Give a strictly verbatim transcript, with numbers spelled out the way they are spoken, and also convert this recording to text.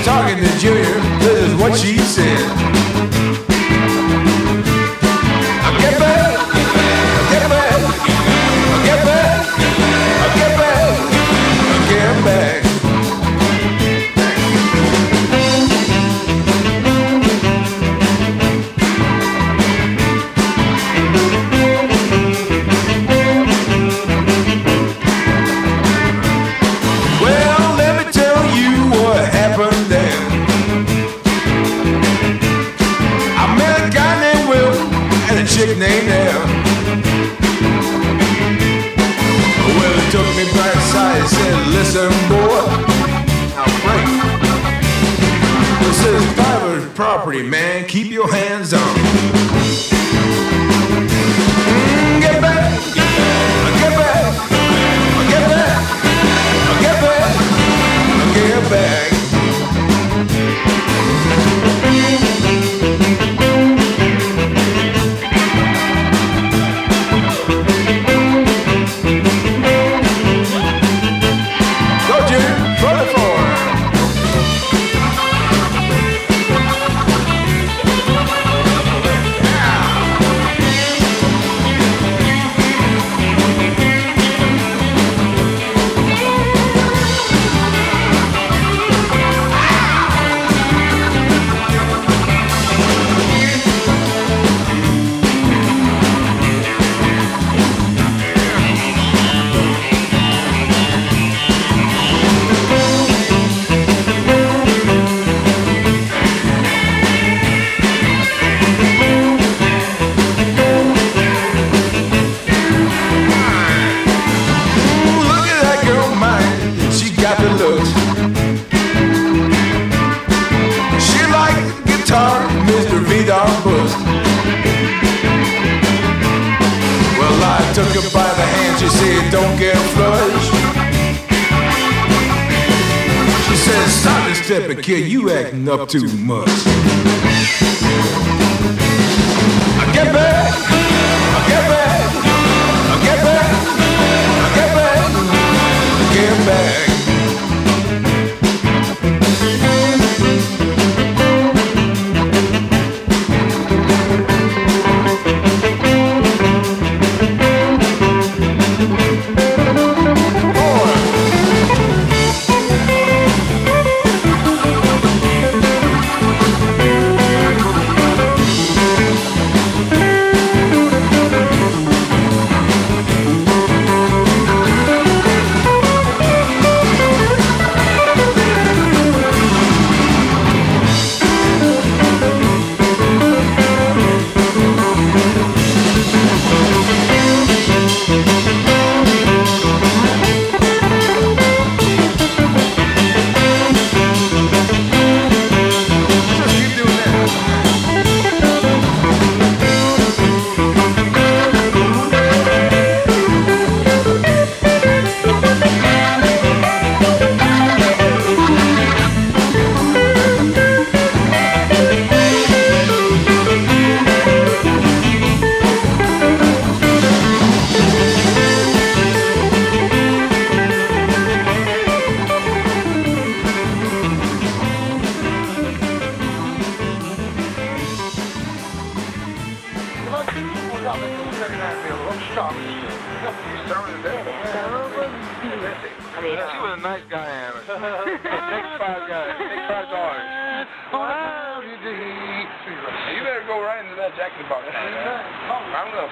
talking to Junior, this is what she said. I'll get back, I'll get back, I'll get back, I'll get back, I'll get back. Chick named Elle. Well, he took me back aside and said, listen, boy, now Frank, this is private property, man. Keep your hands on. Mm, get back, get back, get back, get back, get back, get back. Took her by the hand, she said, don't get flushed. She said, stop this stepping, kid, you acting up too much. I get back, I get back, I get back, I get back, I get back. You better go right into that jacket box. I'm gonna